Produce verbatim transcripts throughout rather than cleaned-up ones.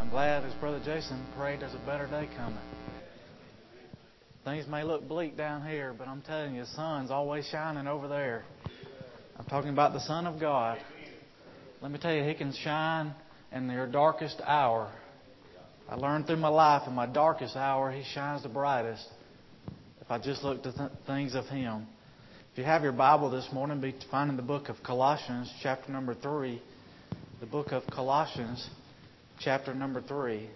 I'm glad, as Brother Jason prayed, there's a better day coming. Things may look bleak down here, but I'm telling you, the sun's always shining over there. I'm talking about the Son of God. Let me tell you, He can shine in your darkest hour. I learned through my life, in my darkest hour, He shines the brightest. If I just look to th- things of Him. If you have your Bible this morning, be finding the book of Colossians, chapter number three. The book of Colossians, chapter number three.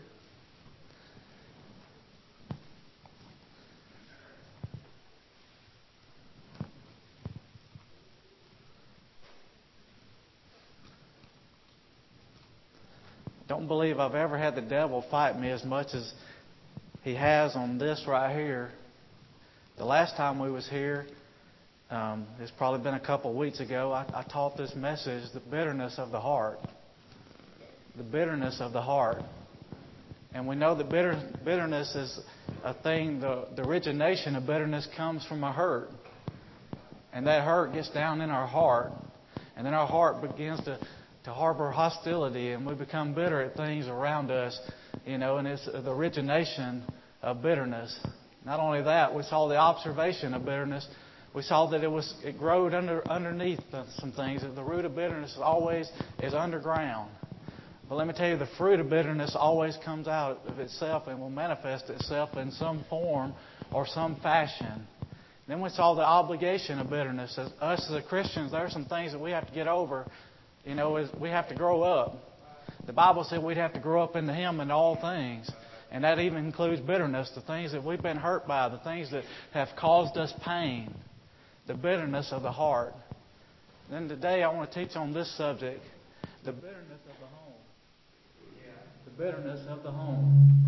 Don't believe I've ever had the devil fight me as much as he has on this right here. The last time we was here, um, it's probably been a couple of weeks ago, I, I taught this message, the bitterness of the heart. The bitterness of the heart. And we know that bitter, bitterness is a thing, the, the origination of bitterness comes from a hurt. And that hurt gets down in our heart. And then our heart begins to, to harbor hostility, and we become bitter at things around us, you know, and it's the origination of bitterness. Not only that, we saw the observation of bitterness. We saw that it was it growed under underneath some things. That the root of bitterness always is underground. But let me tell you, the fruit of bitterness always comes out of itself and will manifest itself in some form or some fashion. Then we saw the obligation of bitterness. As us as Christians, there are some things that we have to get over. You know, as we have to grow up. The Bible said we'd have to grow up into Him in all things. And that even includes bitterness, the things that we've been hurt by, the things that have caused us pain, the bitterness of the heart. Then today I want to teach on this subject, the bitterness of the home. The bitterness of the home.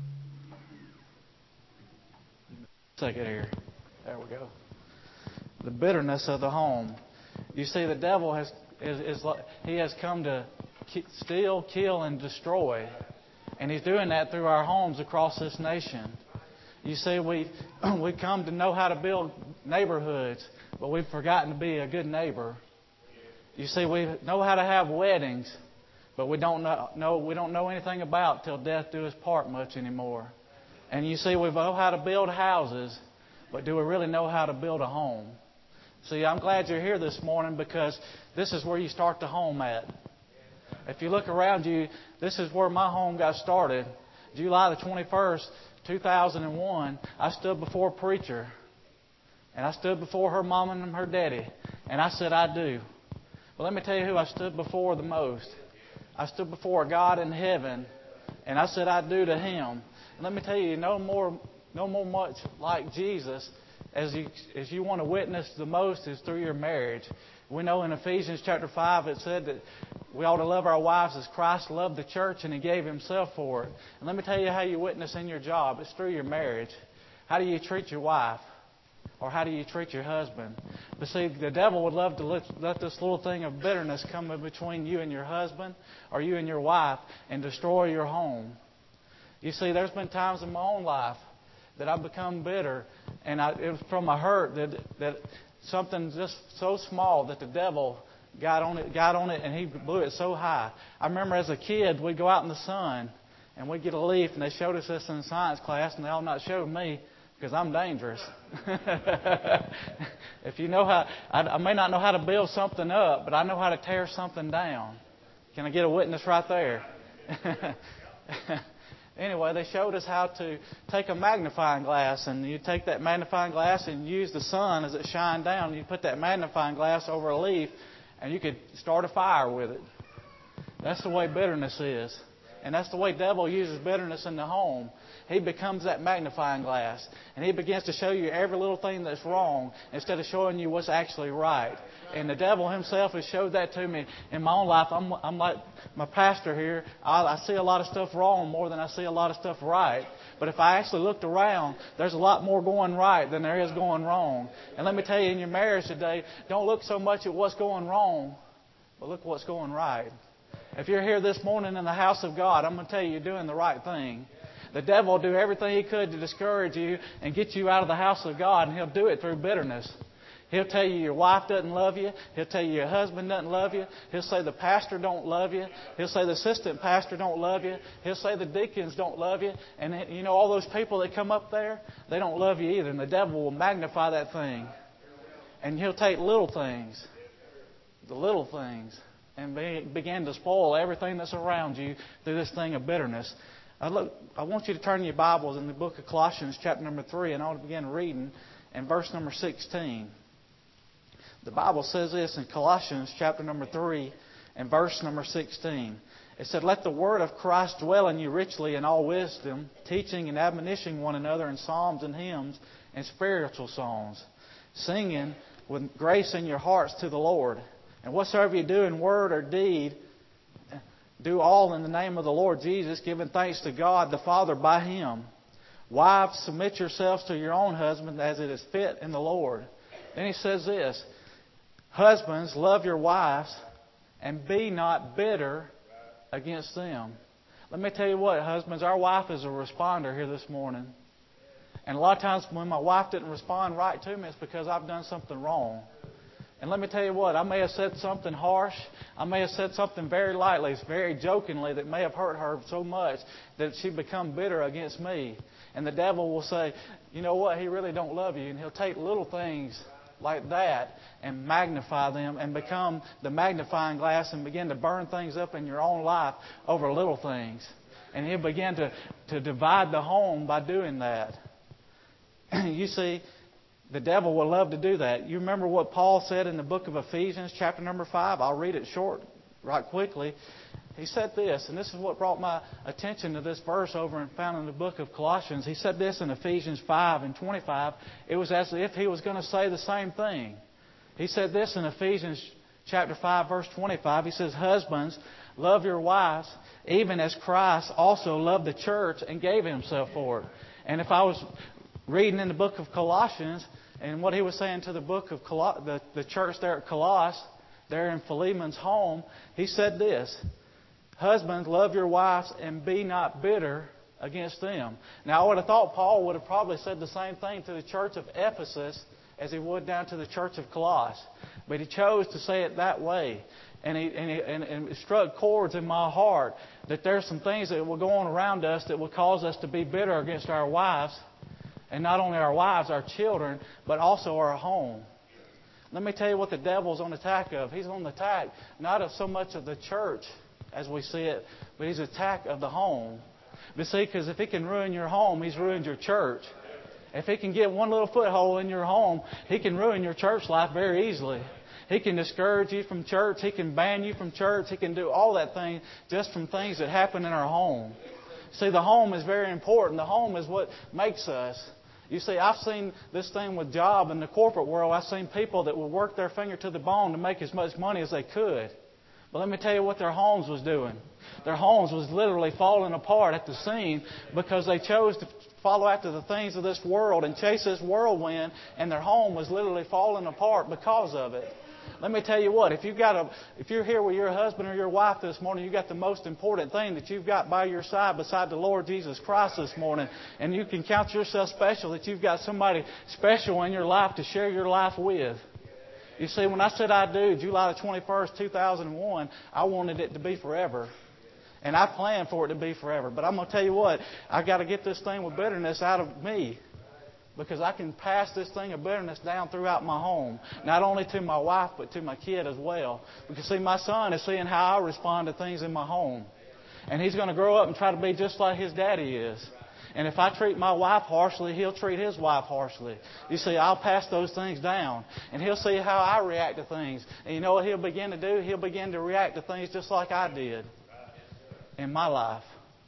Second here. There we go. The bitterness of the home. You see, the devil has is, is he has come to steal, kill, and destroy. And he's doing that through our homes across this nation. You see, we we come to know how to build neighborhoods, but we've forgotten to be a good neighbor. You see, we know how to have weddings, but we don't know, know we don't know anything about till death do us part much anymore. And you see, we know how to build houses, but do we really know how to build a home? See, I'm glad you're here this morning because this is where you start the home at. If you look around you, this is where my home got started. July the twenty-first, two thousand one, I stood before a preacher. And I stood before her mom and her daddy. And I said, I do. But let me tell you who I stood before the most. I stood before God in heaven. And I said, I do to Him. And let me tell you, no more, no more much like Jesus as you, as you want to witness the most is through your marriage. We know in Ephesians chapter five it said that we ought to love our wives as Christ loved the church and He gave Himself for it. And let me tell you how you witness in your job. It's through your marriage. How do you treat your wife? Or how do you treat your husband? But see, the devil would love to let, let this little thing of bitterness come in between you and your husband or you and your wife and destroy your home. You see, there's been times in my own life that I've become bitter, and I, it was from a hurt that that something just so small that the devil got on it, got on it, and he blew it so high. I remember as a kid, we'd go out in the sun, and we'd get a leaf, and they showed us this in science class, and they all not showed me because I'm dangerous. If you know how, I, I may not know how to build something up, but I know how to tear something down. Can I get a witness right there? Anyway, they showed us how to take a magnifying glass, and you take that magnifying glass and use the sun as it shined down. And you put that magnifying glass over a leaf, and you could start a fire with it. That's the way bitterness is. And that's the way the devil uses bitterness in the home. He becomes that magnifying glass. And he begins to show you every little thing that's wrong instead of showing you what's actually right. And the devil himself has showed that to me in my own life. I'm, I'm like my pastor here. I, I see a lot of stuff wrong more than I see a lot of stuff right. But if I actually looked around, there's a lot more going right than there is going wrong. And let me tell you, in your marriage today, don't look so much at what's going wrong, but look what's going right. If you're here this morning in the house of God, I'm going to tell you, you're doing the right thing. The devil will do everything he could to discourage you and get you out of the house of God, and he'll do it through bitterness. He'll tell you your wife doesn't love you. He'll tell you your husband doesn't love you. He'll say the pastor don't love you. He'll say the assistant pastor don't love you. He'll say the deacons don't love you. And you know, all those people that come up there, they don't love you either. And the devil will magnify that thing. And he'll take little things, the little things, and be, begin to spoil everything that's around you through this thing of bitterness. I, look, I want you to turn your Bibles in the book of Colossians chapter number three, and I want to begin reading in verse number sixteen. The Bible says this in Colossians chapter number three and verse number sixteen. It said, "Let the word of Christ dwell in you richly in all wisdom, teaching and admonishing one another in psalms and hymns and spiritual songs, singing with grace in your hearts to the Lord. And whatsoever you do in word or deed, do all in the name of the Lord Jesus, giving thanks to God the Father by Him. Wives, submit yourselves to your own husband as it is fit in the Lord." Then he says this, "Husbands, love your wives and be not bitter against them." Let me tell you what, husbands, our wife is a responder here this morning. And a lot of times when my wife didn't respond right to me, it's because I've done something wrong. And let me tell you what, I may have said something harsh. I may have said something very lightly, very jokingly, that may have hurt her so much that she become bitter against me. And the devil will say, you know what, he really don't love you. And he'll take little things like that and magnify them and become the magnifying glass and begin to burn things up in your own life over little things. And he'll begin to, to divide the home by doing that. You see, the devil will love to do that. You remember what Paul said in the book of Ephesians, chapter number five? I'll read it short, right quickly. He said this, and this is what brought my attention to this verse over and found in the book of Colossians. He said this in Ephesians five and twenty-five. It was as if he was going to say the same thing. He said this in Ephesians chapter five, verse twenty-five. He says, "Husbands, love your wives, even as Christ also loved the church and gave himself for it." And if I was reading in the book of Colossians, and what he was saying to the book of Col- the, the church there at Colossus, there in Philemon's home, he said this, "Husbands, love your wives and be not bitter against them." Now, I would have thought Paul would have probably said the same thing to the church of Ephesus as he would down to the church of Colossus. But he chose to say it that way. And, he, and, he, and, and it struck chords in my heart that there's some things that will go on around us that will cause us to be bitter against our wives. And not only our wives, our children, but also our home. Let me tell you what the devil's on attack of. He's on the attack not of so much of the church as we see it, but he's attack of the home. But see, because if he can ruin your home, he's ruined your church. If he can get one little foothold in your home, he can ruin your church life very easily. He can discourage you from church. He can ban you from church. He can do all that thing just from things that happen in our home. See, the home is very important. The home is what makes us. You see, I've seen this thing with job in the corporate world. I've seen people that will work their finger to the bone to make as much money as they could. But let me tell you what their homes was doing. Their homes was literally falling apart at the seam because they chose to follow after the things of this world and chase this whirlwind, and their home was literally falling apart because of it. Let me tell you what, if you've got a, if you're here with your husband or your wife this morning, you've got the most important thing that you've got by your side beside the Lord Jesus Christ this morning. And you can count yourself special that you've got somebody special in your life to share your life with. You see, when I said I do, July the twenty-first, two thousand one, I wanted it to be forever. And I planned for it to be forever. But I'm going to tell you what, I've got to get this thing with bitterness out of me. Because I can pass this thing of bitterness down throughout my home. Not only to my wife, but to my kid as well. Because, see, my son is seeing how I respond to things in my home. And he's going to grow up and try to be just like his daddy is. And if I treat my wife harshly, he'll treat his wife harshly. You see, I'll pass those things down. And he'll see how I react to things. And you know what he'll begin to do? He'll begin to react to things just like I did in my life.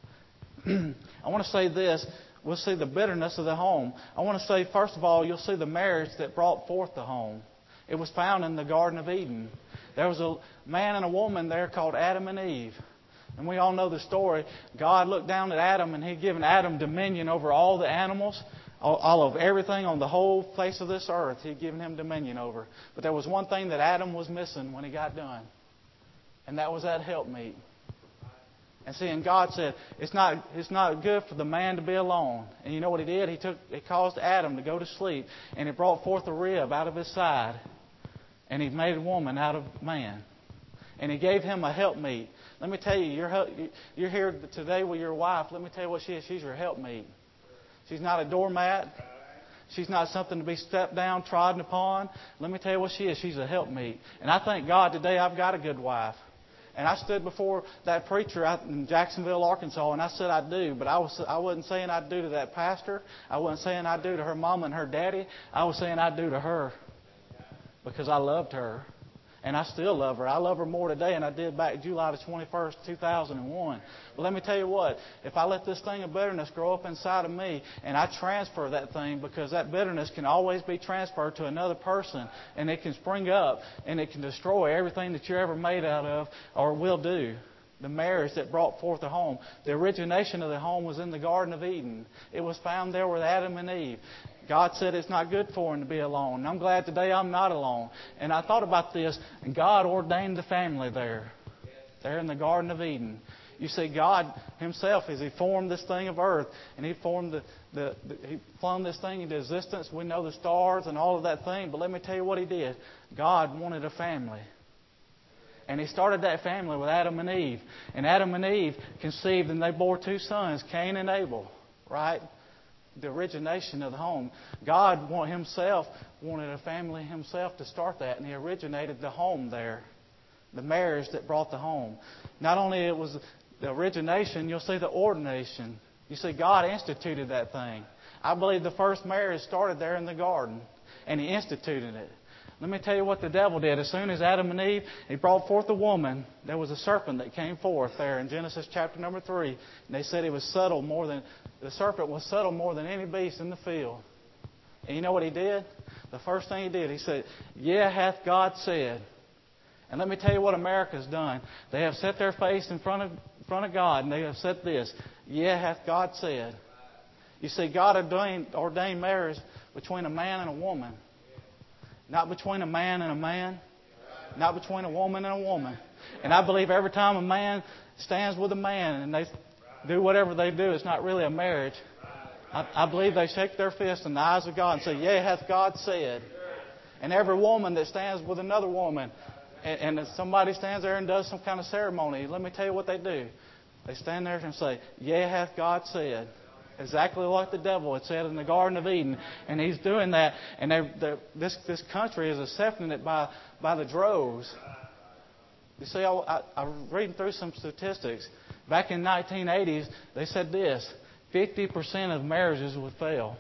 I want to say this. We'll see the bitterness of the home. I want to say, first of all, you'll see the marriage that brought forth the home. It was found in the Garden of Eden. There was a man and a woman there called Adam and Eve. And we all know the story. God looked down at Adam and He'd given Adam dominion over all the animals, all, all of everything on the whole face of this earth. He'd given him dominion over. But there was one thing that Adam was missing when he got done. And that was that helpmeet. And see, and God said, it's not, it's not good for the man to be alone. And you know what He did? He took, He caused Adam to go to sleep, and He brought forth a rib out of his side, and He made a woman out of man. And He gave him a helpmeet. Let me tell you, you're, you're here today with your wife. Let me tell you what she is. She's your helpmeet. She's not a doormat. She's not something to be stepped down, trodden upon. Let me tell you what she is. She's a helpmeet. And I thank God today I've got a good wife. And I stood before that preacher out in Jacksonville, Arkansas, and I said I do. But I, was, I wasn't saying I'd do to that pastor. I wasn't saying I'd do to her mama and her daddy. I was saying I'd do to her because I loved her. And I still love her. I love her more today than I did back July the twenty-first, two thousand one. But let me tell you what. If I let this thing of bitterness grow up inside of me and I transfer that thing, because that bitterness can always be transferred to another person, and it can spring up and it can destroy everything that you're ever made out of or will do. The marriage that brought forth the home. The origination of the home was in the Garden of Eden. It was found there with Adam and Eve. God said it's not good for him to be alone. And I'm glad today I'm not alone. And I thought about this, and God ordained the family there. There in the Garden of Eden. You see, God Himself, as He formed this thing of earth, and He formed the, the, the He flung this thing into existence. We know the stars and all of that thing. But let me tell you what He did. God wanted a family. And He started that family with Adam and Eve. And Adam and Eve conceived, and they bore two sons, Cain and Abel. Right? The origination of the home. God Himself wanted a family Himself to start that, and He originated the home there. The marriage that brought the home. Not only it was the origination, you'll see the ordination. You see, God instituted that thing. I believe the first marriage started there in the garden, and He instituted it. Let me tell you what the devil did. As soon as Adam and Eve, he brought forth a woman, there was a serpent that came forth there in Genesis chapter number three. And they said he was subtle more than, the serpent was subtle more than any beast in the field. And you know what he did? The first thing he did, he said, "Yeah, hath God said." And let me tell you what America's done. They have set their face in front of, in front of God, and they have said this, "Yeah, hath God said." You see, God ordained, ordained marriage between a man and a woman. Not between a man and a man. Not between a woman and a woman. And I believe every time a man stands with a man and they do whatever they do, it's not really a marriage. I, I believe they shake their fist in the eyes of God and say, "Yea, hath God said." And every woman that stands with another woman, and, and if somebody stands there and does some kind of ceremony, let me tell you what they do. They stand there and say, "Yea, hath God said." Exactly like the devil had said in the Garden of Eden. And he's doing that. And they, this this country is accepting it by, by the droves. You see, I, I, I was reading through some statistics. Back in nineteen eighties, they said this. fifty percent of marriages would fail.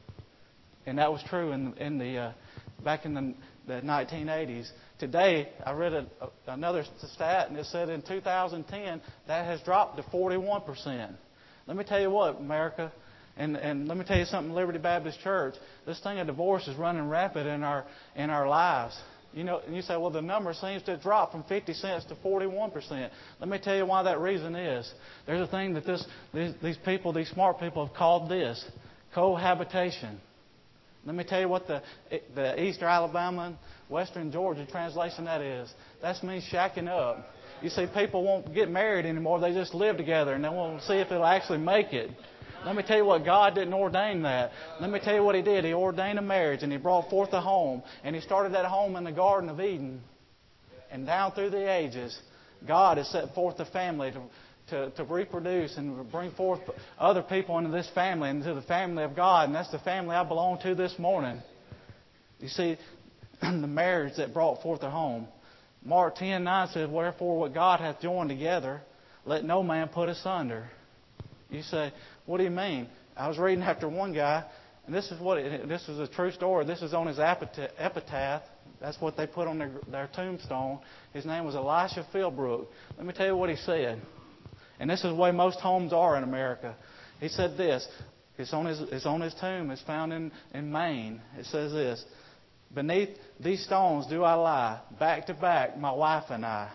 And that was true in, in the uh, back in the, the nineteen eighties. Today, I read a, a, another stat, and it said in two thousand ten, that has dropped to forty-one percent. Let me tell you what, America, and, and let me tell you something, Liberty Baptist Church, this thing of divorce is running rampant in our in our lives. You know, and you say, well, the number seems to drop from fifty cents to forty-one percent. Let me tell you why that reason is. There's a thing that this these, these people, these smart people have called this cohabitation. Let me tell you what the the Eastern Alabama, Western Georgia translation that is. That means shacking up. You see, people won't get married anymore. They just live together, and they won't see if it'll actually make it. Let me tell you what, God didn't ordain that. Let me tell you what He did. He ordained a marriage, and He brought forth a home. And He started that home in the Garden of Eden. And down through the ages, God has set forth a family to, to, to reproduce and bring forth other people into this family, into the family of God. And that's the family I belong to this morning. You see, the marriage that brought forth a home. Mark ten nine says, "Wherefore what God hath joined together, let no man put asunder." You say, what do you mean? I was reading after one guy, and this is what it, this is a true story. This is on his epitaph. That's what they put on their, their tombstone. His name was Elisha Philbrook. Let me tell you what he said. And this is the way most homes are in America. He said this. It's on his, it's on his tomb. It's found in, in Maine. It says this. "Beneath these stones do I lie, back to back, my wife and I.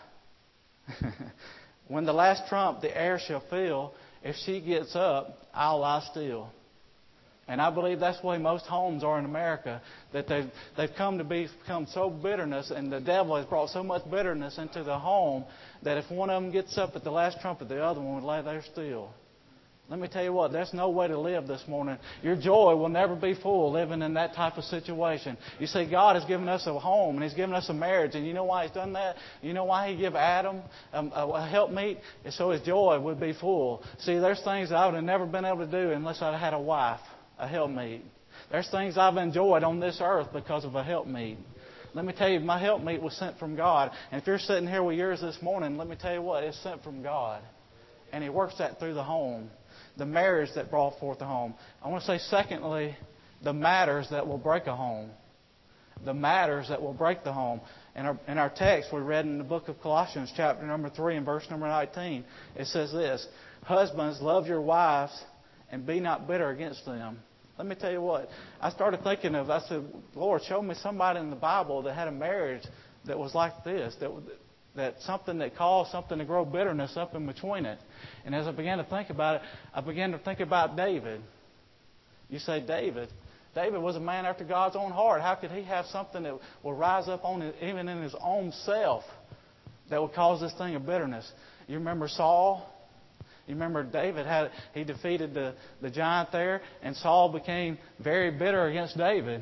When the last trump the air shall fill, if she gets up, I'll lie still." And I believe that's the way most homes are in America, that they've, they've come to be, become so bitterness, and the devil has brought so much bitterness into the home that if one of them gets up at the last trumpet, the other one would lay there still. Let me tell you what, there's no way to live this morning. Your joy will never be full living in that type of situation. You see, God has given us a home and He's given us a marriage. And you know why He's done that? You know why He gave Adam a, a helpmeet? It's so his joy would be full. See, there's things that I would have never been able to do unless I'd had a wife, a helpmeet. There's things I've enjoyed on this earth because of a helpmeet. Let me tell you, my helpmeet was sent from God. And if you're sitting here with yours this morning, let me tell you what, it's sent from God. And He works that through the home. The marriage that brought forth the home. I want to say, secondly, the matters that will break a home. The matters that will break the home. In our, in our text, we read in the book of Colossians, chapter number three, and verse number nineteen, it says this: Husbands, love your wives and be not bitter against them. Let me tell you what. I started thinking of, I said, Lord, show me somebody in the Bible that had a marriage that was like this, that that something that caused something to grow bitterness up in between it. And as I began to think about it, I began to think about David. You say David. David was a man after God's own heart. How could he have something that will rise up on it, even in his own self, that would cause this thing of bitterness? You remember Saul? You remember David had he defeated the, the giant there, and Saul became very bitter against David.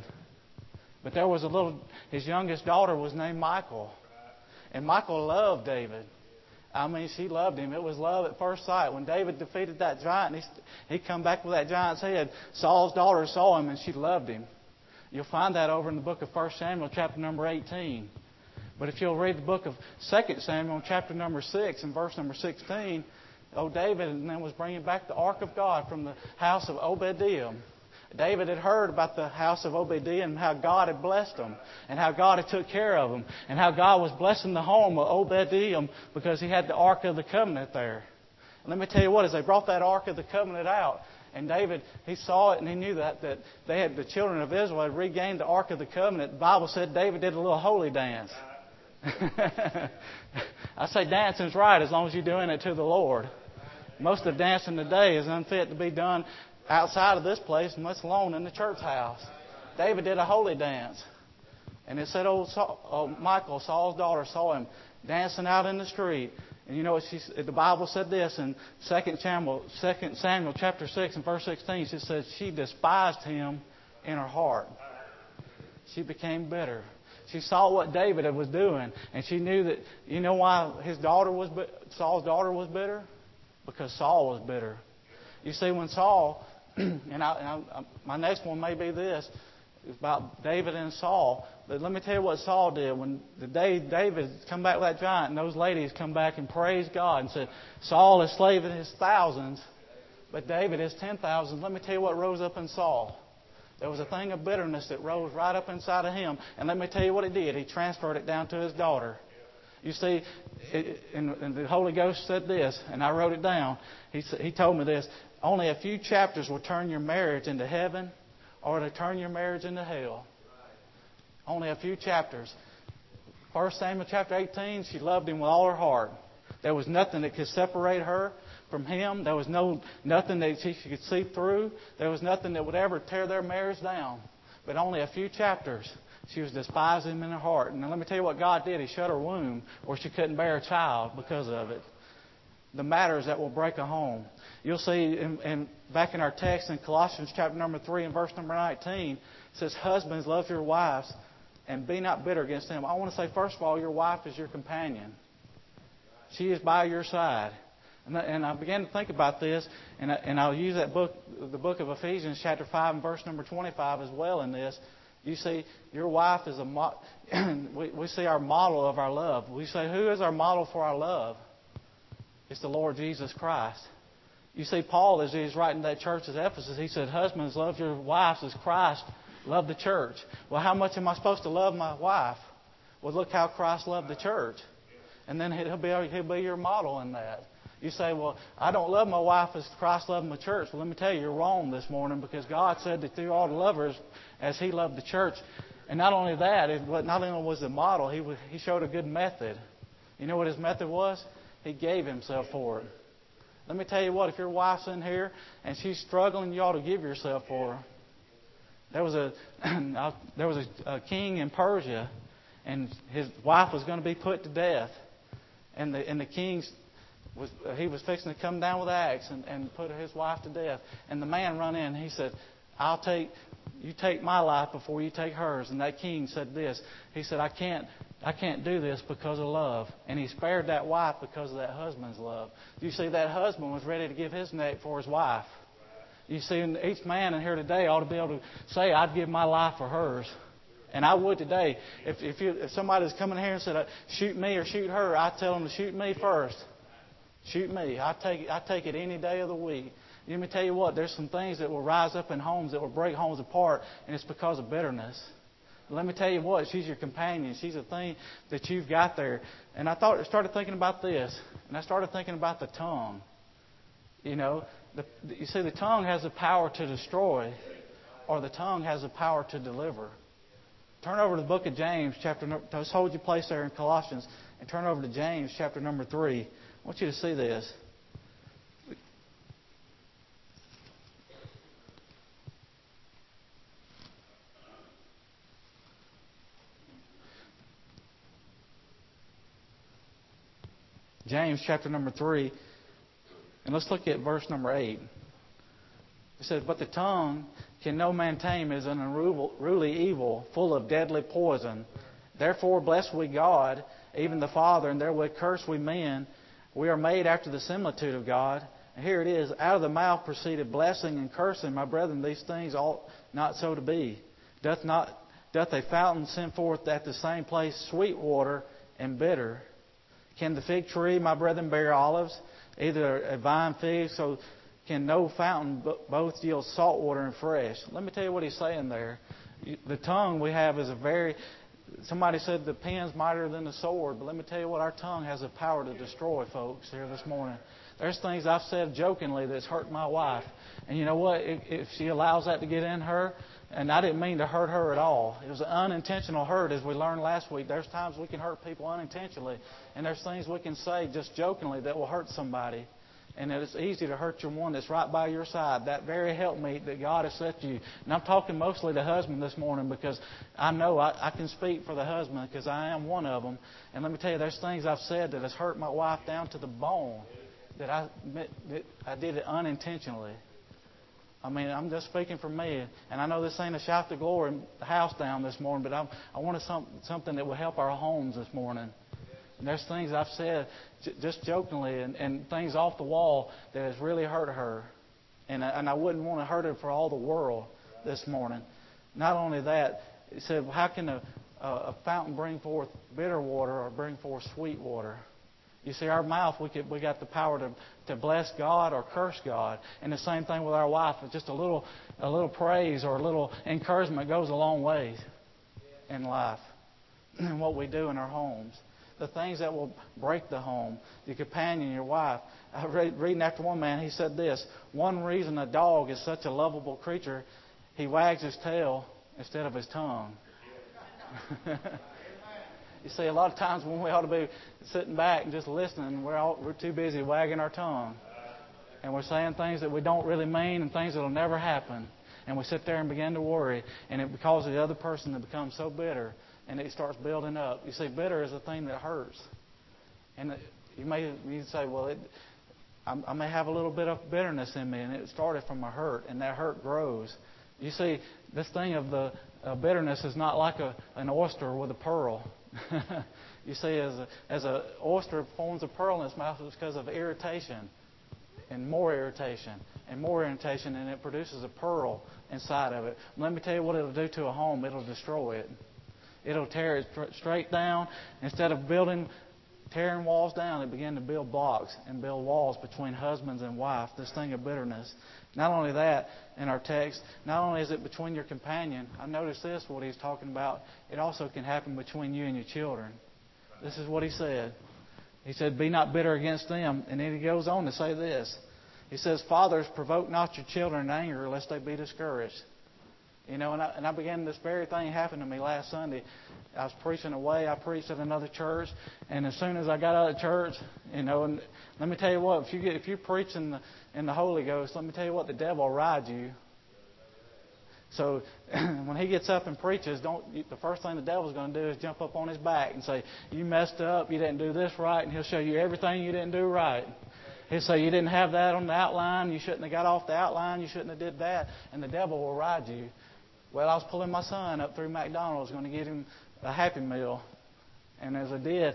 But there was a little, his youngest daughter was named Michal. And Michal loved David. I mean, she loved him. It was love at first sight. When David defeated that giant, he, he come back with that giant's head. Saul's daughter saw him, and she loved him. You'll find that over in the book of First Samuel, chapter number eighteen. But if you'll read the book of Second Samuel, chapter number six, and verse number sixteen, oh, David and then was bringing back the ark of God from the house of Obadiah. David had heard about the house of Obadiah and how God had blessed them and how God had took care of them and how God was blessing the home of Obadiah because he had the Ark of the Covenant there. And let me tell you what, as they brought that Ark of the Covenant out, and David, he saw it and he knew that, that they had, the children of Israel had regained the Ark of the Covenant. The Bible said David did a little holy dance. I say dancing's right as long as you're doing it to the Lord. Most of the dancing today is unfit to be done outside of this place, and let alone in the church house. David did a holy dance. And it said old Saul, oh, Michal, Saul's daughter, saw him dancing out in the street. And you know what she, the Bible said this in Second Samuel, Second Samuel chapter six and verse sixteen. She said she despised him in her heart. She became bitter. She saw what David was doing, and she knew that, you know why his daughter was, Saul's daughter was bitter? Because Saul was bitter. You see, when Saul, and, I, and I, my next one may be this, it's about David and Saul. But let me tell you what Saul did. When the day David come back with that giant, and those ladies come back and praised God and said, Saul is slaving his thousands, but David is ten thousands. Let me tell you what rose up in Saul. There was a thing of bitterness that rose right up inside of him. And let me tell you what it did. He transferred it down to his daughter. You see, it, and, and the Holy Ghost said this, and I wrote it down. He, he told me this. Only a few chapters will turn your marriage into heaven or to turn your marriage into hell. Only a few chapters. First Samuel chapter eighteen, she loved him with all her heart. There was nothing that could separate her from him. There was no nothing that she could see through. There was nothing that would ever tear their marriage down. But only a few chapters, she was despising him in her heart. And let me tell you what God did. He shut her womb where she couldn't bear a child because of it. The matters that will break a home. You'll see in, in, back in our text in Colossians chapter number three and verse number nineteen, it says, Husbands, love your wives and be not bitter against them. I want to say, first of all, your wife is your companion. She is by your side. And I, and I began to think about this, and, I, and I'll use that book, the book of Ephesians chapter five and verse number twenty-five as well in this. You see, your wife is a mo- we, we see our model of our love. We say, who is our model for our love? It's the Lord Jesus Christ. You see, Paul, as he's writing that church at Ephesus, he said, Husbands, love your wives as Christ loved the church. Well, how much am I supposed to love my wife? Well, look how Christ loved the church. And then he'll be, he'll be your model in that. You say, well, I don't love my wife as Christ loved my church. Well, let me tell you, you're wrong this morning, because God said that through all the lovers, as He loved the church. And not only that, it, not only was the model, he, was, he showed a good method. You know what His method was? He gave Himself for it. Let me tell you what, if your wife's in here and she's struggling, you ought to give yourself for her. There was a there was a, a king in Persia, and his wife was going to be put to death, and the and the king was he was fixing to come down with an axe and, and put his wife to death. And the man run in and he said, "I'll take you take my life before you take hers." And that king said this. He said, "I can't I can't do this because of love." And he spared that wife because of that husband's love. You see, that husband was ready to give his neck for his wife. You see, each man in here today ought to be able to say, "I'd give my life for hers." And I would today. If if, you, if somebody's coming here and said, "Shoot me or shoot her," I tell them to shoot me first. Shoot me. I take I take it any day of the week. Let me tell you what. There's some things that will rise up in homes that will break homes apart, and it's because of bitterness. Let me tell you what. She's your companion. She's a thing that you've got there. And I thought, started thinking about this, and I started thinking about the tongue. You know, the, you see, the tongue has the power to destroy, or the tongue has the power to deliver. Turn over to the book of James, chapter. Just hold your place there in Colossians, and turn over to James, chapter number three. I want you to see this. James chapter number three, and let's look at verse number eight. It says, "But the tongue can no man tame, is an unruly evil, full of deadly poison. Therefore bless we God, even the Father, and therewith curse we men. We are made after the similitude of God." And here it is, "Out of the mouth proceeded blessing and cursing. My brethren, these things ought not so to be. Doth not doth a fountain send forth at the same place sweet water and bitter? Can the fig tree, my brethren, bear olives? Either a vine fig, so can no fountain both yield salt water and fresh." Let me tell you what he's saying there. The tongue we have is a very... Somebody said the pen's mightier than the sword. But let me tell you what, our tongue has the power to destroy folks here this morning. There's things I've said jokingly that's hurt my wife. And you know what? If she allows that to get in her, and I didn't mean to hurt her at all. It was an unintentional hurt, as we learned last week. There's times we can hurt people unintentionally. And there's things we can say just jokingly that will hurt somebody. And it's easy to hurt your one that's right by your side, that very helpmeet that God has set you. And I'm talking mostly to husband this morning because I know I, I can speak for the husband because I am one of them. And let me tell you, there's things I've said that has hurt my wife down to the bone that I, that I did it unintentionally. I mean, I'm just speaking for me. And I know this ain't a shout to glory house down this morning, but I'm, I wanted some, something that will help our homes this morning. And there's things I've said j- just jokingly and, and things off the wall that has really hurt her. And I, and I wouldn't want to hurt her for all the world this morning. Not only that, it said, well, how can a, a, a fountain bring forth bitter water or bring forth sweet water? You see, our mouth, we could, we got the power to, to bless God or curse God. And the same thing with our wife. Just a little, a little praise or a little encouragement goes a long way in life and what we do in our homes. The things that will break the home, your companion, your wife. I read, reading after one man, he said this: one reason a dog is such a lovable creature, he wags his tail instead of his tongue. You see, a lot of times when we ought to be sitting back and just listening, we're all, we're too busy wagging our tongue. And we're saying things that we don't really mean and things that will never happen. And we sit there and begin to worry. And it causes the other person to become so bitter. And it starts building up. You see, bitter is a thing that hurts. And you may you say, well, it, I, I may have a little bit of bitterness in me. And it started from a hurt. And that hurt grows. You see, this thing of the uh, bitterness is not like a, an oyster with a pearl. You see, as a, as an oyster forms a pearl in its mouth, it's because of irritation. And more irritation. And more irritation. And it produces a pearl inside of it. Let me tell you what it'll do to a home. It'll destroy it. It'll tear it straight down. Instead of building, tearing walls down, it began to build blocks and build walls between husbands and wife. This thing of bitterness. Not only that, in our text, not only is it between your companion. I noticed this, what he's talking about. It also can happen between you and your children. This is what he said. He said, "Be not bitter against them." And then he goes on to say this. He says, "Fathers, provoke not your children in anger, lest they be discouraged." You know, and I, and I began, this very thing happened to me last Sunday. I was preaching away. I preached at another church. And as soon as I got out of church, you know, and let me tell you what, if, you get, if you're preaching in the, in the Holy Ghost, let me tell you what, the devil will ride you. So when he gets up and preaches, don't the first thing the devil's going to do is jump up on his back and say, you messed up, you didn't do this right, and he'll show you everything you didn't do right. He'll say, you didn't have that on the outline, you shouldn't have got off the outline, you shouldn't have did that, and the devil will ride you. Well, I was pulling my son up through McDonald's, going to get him a Happy Meal. And as I did,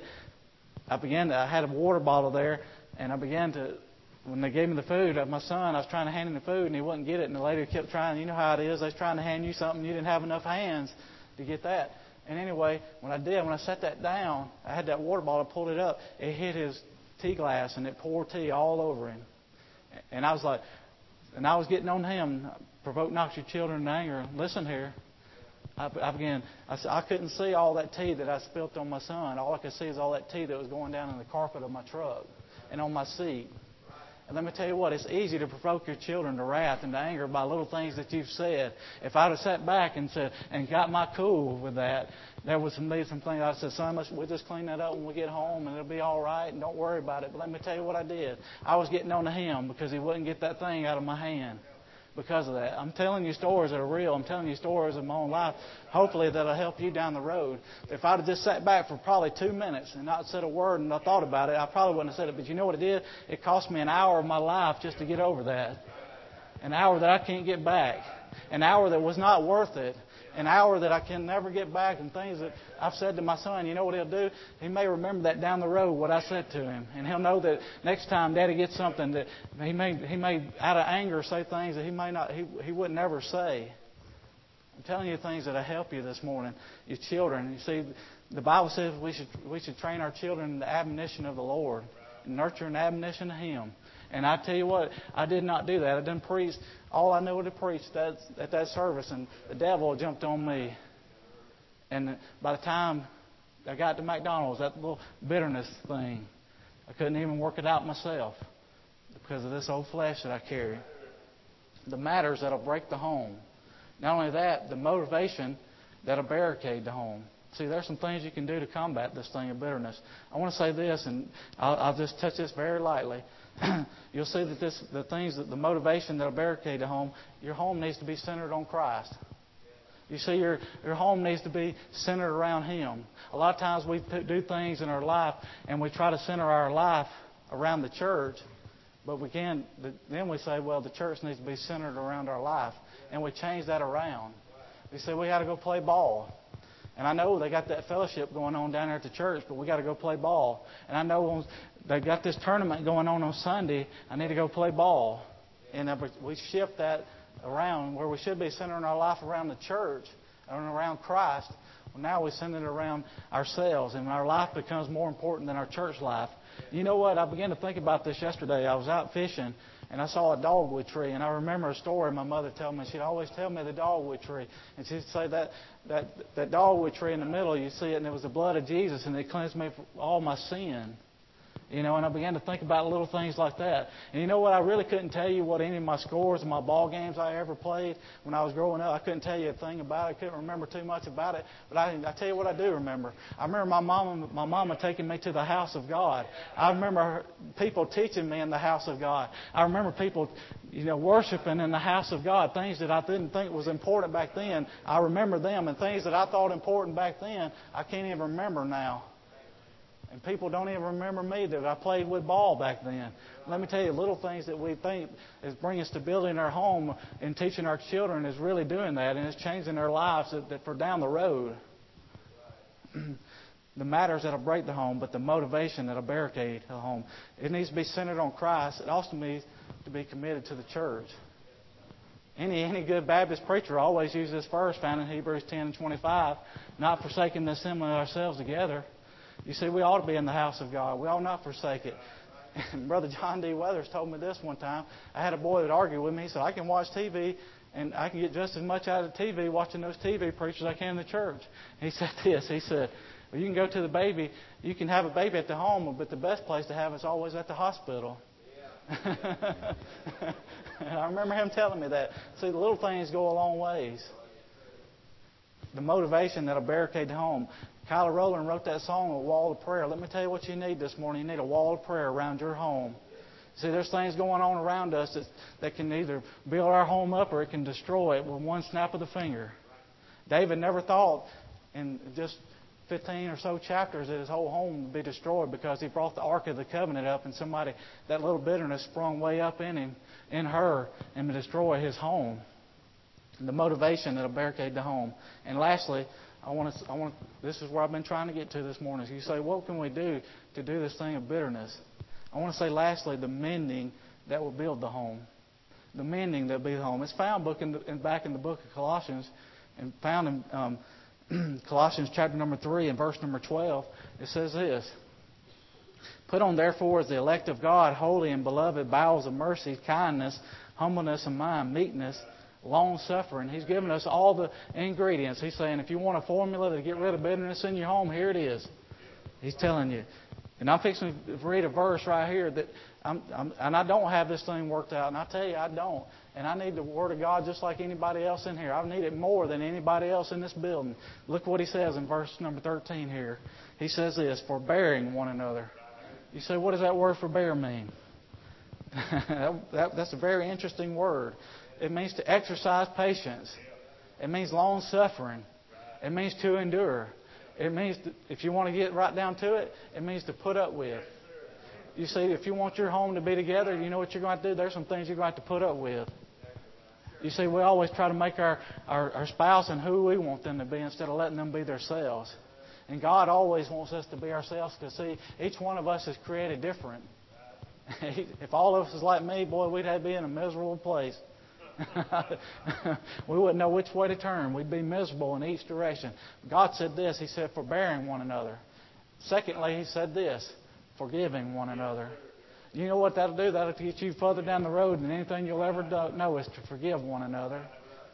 I began to, I had a water bottle there, and I began to, when they gave me the food, my son, I was trying to hand him the food, and he wouldn't get it. And the lady kept trying. You know how it is. They was trying to hand you something. You didn't have enough hands to get that. And anyway, when I did, when I set that down, I had that water bottle, pulled it up. It hit his tea glass, and it poured tea all over him. And I was like, and I was getting on him. Provoke not your children to anger. Listen here. I, I began. I, I couldn't see all that tea that I spilt on my son. All I could see is all that tea that was going down in the carpet of my truck and on my seat. And let me tell you what, it's easy to provoke your children to wrath and to anger by little things that you've said. If I'd have sat back and said and got my cool with that, there was some some things I said, son, let's, we'll just clean that up when we get home and it'll be all right and don't worry about it. But let me tell you what I did. I was getting on to him because he wouldn't get that thing out of my hand. Because of that. I'm telling you stories that are real. I'm telling you stories of my own life. Hopefully that'll help you down the road. If I'd have just sat back for probably two minutes and not said a word and I thought about it, I probably wouldn't have said it. But you know what it did? It cost me an hour of my life just to get over that. An hour that I can't get back. An hour that was not worth it. An hour that I can never get back, and things that I've said to my son. You know what he'll do? He may remember that down the road, what I said to him. And he'll know that next time Daddy gets something that he may, he may out of anger, say things that he may not, he, he would never say. I'm telling you things that'll help you this morning. Your children. You see, the Bible says we should, we should train our children in the admonition of the Lord. And nurture an admonition of Him. And I tell you what, I did not do that. I didn't preach. All I knew to preach that, at that service, and the devil jumped on me. And by the time I got to McDonald's, that little bitterness thing, I couldn't even work it out myself because of this old flesh that I carry. The matters that'll break the home. Not only that, the motivation that'll barricade the home. See, there's some things you can do to combat this thing of bitterness. I want to say this, and I'll, I'll just touch this very lightly. You'll see that this, the things, that the motivation that'll barricade the home, your home needs to be centered on Christ. You see, your, your home needs to be centered around Him. A lot of times we do things in our life, and we try to center our life around the church, but we can. Then we say, well, the church needs to be centered around our life, and we change that around. We say we got to go play ball. And I know they got that fellowship going on down there at the church, but we got to go play ball. And I know they got this tournament going on on Sunday. I need to go play ball. And we shift that around where we should be centering our life around the church and around Christ. Well, now we center it around ourselves, and our life becomes more important than our church life. You know what? I began to think about this yesterday. I was out fishing, and I saw a dogwood tree. And I remember a story my mother told me. She'd always tell me the dogwood tree. And she'd say that, that, that dogwood tree in the middle, you see it, and it was the blood of Jesus, and it cleansed me from all my sin. You know, and I began to think about little things like that. And you know what? I really couldn't tell you what any of my scores and my ball games I ever played when I was growing up. I couldn't tell you a thing about it. I couldn't remember too much about it. But I, I tell you what I do remember. I remember my mama, my mama taking me to the house of God. I remember her, people teaching me in the house of God. I remember people, you know, worshiping in the house of God. Things that I didn't think was important back then. I remember them, and things that I thought important back then, I can't even remember now. And people don't even remember me that I played with ball back then. Let me tell you, little things that we think is bringing stability in our home and teaching our children is really doing that, and it's changing their lives that, that for down the road. The matters that'll break the home, but the motivation that'll barricade the home. It needs to be centered on Christ. It also needs to be committed to the church. Any any good Baptist preacher always uses this verse found in Hebrews ten and twenty-five, not forsaking the assembling ourselves together. You see, we ought to be in the house of God. We ought not forsake it. And Brother John D. Weathers told me this one time. I had a boy that argued with me. He said, I can watch T V and I can get just as much out of T V watching those T V preachers as I can in the church. And he said this. He said, well, you can go to the baby. You can have a baby at the home, but the best place to have it is always at the hospital. Yeah. I remember him telling me that. See, the little things go a long ways. The motivation that'll barricade the home. Kyla Rowland wrote that song, A Wall of Prayer. Let me tell you what you need this morning. You need a wall of prayer around your home. See, there's things going on around us that, that can either build our home up or it can destroy it with one snap of the finger. David never thought in just fifteen or so chapters that his whole home would be destroyed because he brought the Ark of the Covenant up and somebody, that little bitterness sprung way up in him, in her, and to destroy his home. And the motivation that'll barricade the home. And lastly, I want to, I want to, this is where I've been trying to get to this morning. So you say, what can we do to do this thing of bitterness? I want to say lastly, the mending that will build the home. The mending that will build the home. It's found book in the, in, back in the book of Colossians and found in um, Colossians chapter number three and verse number twelve. It says this: Put on therefore as the elect of God, holy and beloved, bowels of mercy, kindness, humbleness of mind, meekness, long-suffering. He's given us all the ingredients. He's saying if you want a formula to get rid of bitterness in your home, here it is. He's telling you. And I'm fixing to read a verse right here that, I'm, I'm, and I don't have this thing worked out. And I tell you, I don't. And I need the Word of God just like anybody else in here. I need it more than anybody else in this building. Look what he says in verse number thirteen here. He says this: forbearing one another. You say, what does that word forbear mean? that, that, that's a very interesting word. It means to exercise patience. It means long-suffering. It means to endure. It means, to, if you want to get right down to it, it means to put up with. You see, if you want your home to be together, you know what you're going to do? There's some things you're going to have to put up with. You see, we always try to make our, our, our spouse and who we want them to be instead of letting them be themselves. And God always wants us to be ourselves because, see, each one of us is created different. If all of us is like me, boy, we'd have to be in a miserable place. We wouldn't know which way to turn. We'd be miserable in each direction. God said this. He said, forbearing one another. Secondly, He said this, forgiving one another. You know what that'll do? That'll get you further down the road than anything you'll ever do, know is to forgive one another.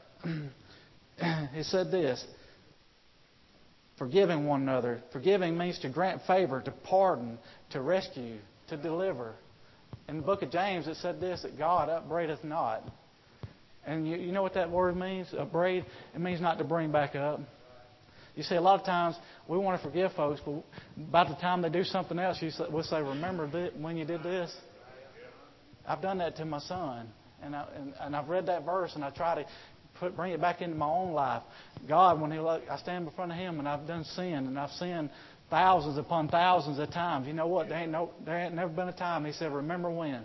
He said this, forgiving one another. Forgiving means to grant favor, to pardon, to rescue, to deliver. In the book of James, it said this, that God upbraideth not. And you, you know what that word means, upbraid? It means not to bring back up. You see, a lot of times we want to forgive folks, but by the time they do something else, you say, we'll say, remember th- when you did this? I've done that to my son. And, I, and, and I've read that verse, and I try to put, bring it back into my own life. God, when he, I stand in front of Him, and I've done sin, and I've sinned thousands upon thousands of times. You know what? There ain't, no, there ain't never been a time He said, remember when.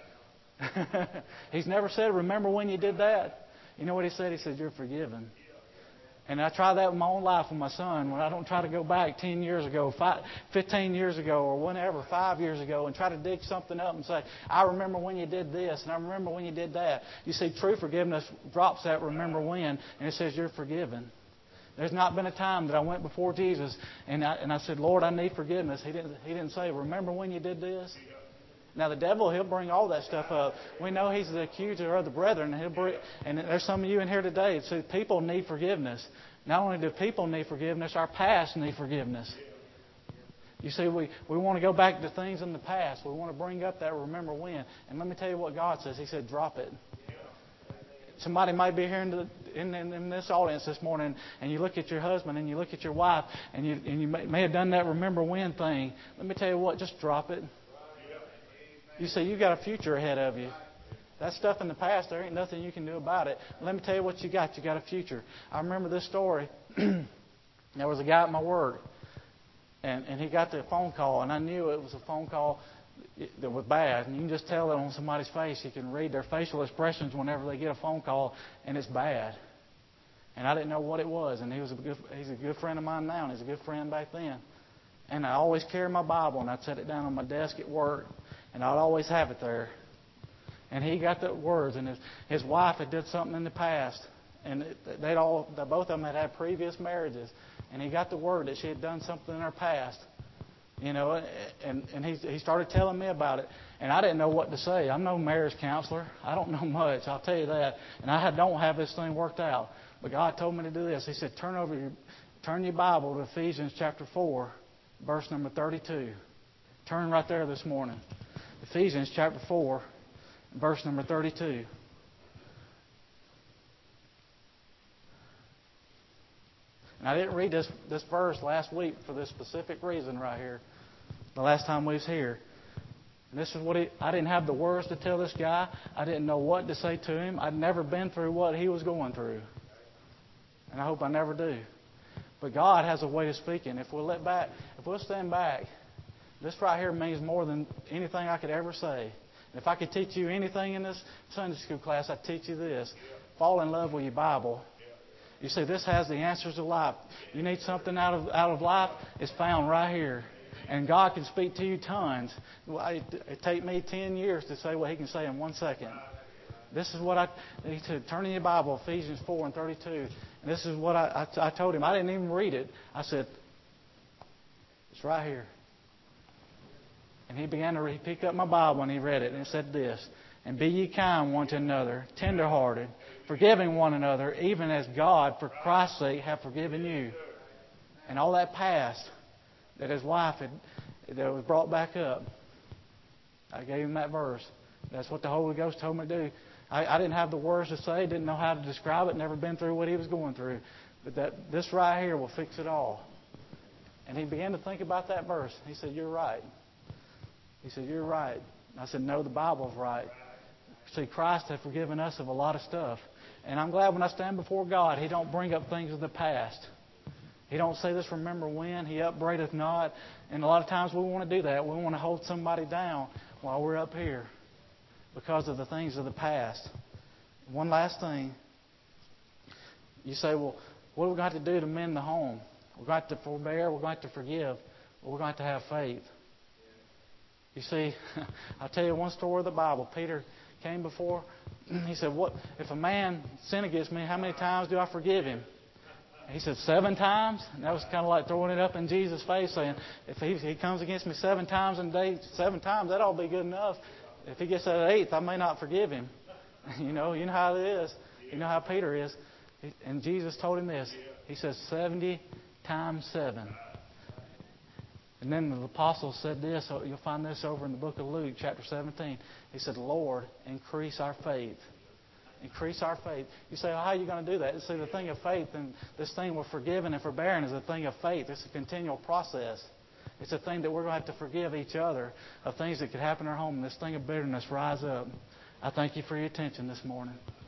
He's never said, remember when you did that. You know what He said? He said, you're forgiven. And I try that in my own life with my son, when I don't try to go back ten years ago, five, fifteen years ago, or whenever, five years ago, and try to dig something up and say, I remember when you did this, and I remember when you did that. You see, true forgiveness drops that remember when, and it says you're forgiven. There's not been a time that I went before Jesus and I, and I said, Lord, I need forgiveness. He didn't, he didn't say, remember when you did this? Now, the devil, he'll bring all that stuff up. We know he's the accuser of the brethren. And, he'll bring, and there's some of you in here today. So people need forgiveness. Not only do people need forgiveness, our past need forgiveness. You see, we, we want to go back to things in the past. We want to bring up that remember when. And let me tell you what God says. He said, drop it. Somebody might be here in, the, in, in, in this audience this morning, and you look at your husband and you look at your wife, and you, and you may, may have done that remember when thing. Let me tell you what, just drop it. You say you got a future ahead of you. That stuff in the past, there ain't nothing you can do about it. Let me tell you what you got. You got a future. I remember this story. There was a guy at my work, and, and he got the phone call, and I knew it was a phone call that was bad. And you can just tell it on somebody's face. You can read their facial expressions whenever they get a phone call, and it's bad. And I didn't know what it was. And he was a good, he's a good friend of mine now, and he's a good friend back then. And I always carry my Bible, and I'd set it down on my desk at work. And I'd always have it there. And he got the words. And his, his wife had did something in the past. And they'd all, both of them had had previous marriages. And he got the word that she had done something in her past. You know, and, and he, he started telling me about it. And I didn't know what to say. I'm no marriage counselor. I don't know much. I'll tell you that. And I don't have this thing worked out. But God told me to do this. He said, turn over your, turn your Bible to Ephesians chapter four, verse number thirty-two. Turn right there this morning. Ephesians chapter four, verse number thirty-two. And I didn't read this, this verse last week for this specific reason right here, the last time we was here. And this is what he, I didn't have the words to tell this guy. I didn't know what to say to him. I'd never been through what he was going through. And I hope I never do. But God has a way of speaking. If we'll let back, if we'll stand back, this right here means more than anything I could ever say. And if I could teach you anything in this Sunday school class, I'd teach you this. Fall in love with your Bible. You see, this has the answers to life. You need something out of out of life, it's found right here. And God can speak to you tons. It, it take me ten years to say what He can say in one second. This is what I... He said, turn in your Bible, Ephesians four and thirty-two. And this is what I, I, I told him. I didn't even read it. I said, it's right here. And he began to read. He picked up my Bible and he read it. And it said this: and be ye kind one to another, tenderhearted, forgiving one another, even as God, for Christ's sake, hath forgiven you. And all that past that his wife had, that was brought back up, I gave him that verse. That's what the Holy Ghost told me to do. I, I didn't have the words to say, didn't know how to describe it, never been through what he was going through. But that this right here will fix it all. And he began to think about that verse. He said, you're right. He said, you're right. I said, no, the Bible's right. See, Christ has forgiven us of a lot of stuff. And I'm glad when I stand before God, He don't bring up things of the past. He don't say this, remember when, He upbraideth not. And a lot of times we want to do that. We want to hold somebody down while we're up here because of the things of the past. One last thing. You say, well, what do we got to do to mend the home? We're going to forbear, we're going to forgive, but we're going to have faith. You see, I'll tell you one story of the Bible. Peter came before. He said, "What if a man sin against me, how many times do I forgive him?" He said, seven times? And that was kind of like throwing it up in Jesus' face, saying, if he, he comes against me seven times in a day, seven times, that ought to be good enough. If he gets that eighth, I may not forgive him. You know, you know how it is. You know how Peter is. And Jesus told him this. He says, seventy times seven. And then the apostle said this. You'll find this over in the book of Luke, chapter seventeen. He said, Lord, increase our faith. Increase our faith. You say, well, how are you going to do that? See, the thing of faith and this thing with forgiving and forbearing is a thing of faith. It's a continual process. It's a thing that we're going to have to forgive each other of things that could happen in our home. And this thing of bitterness rise up. I thank you for your attention this morning.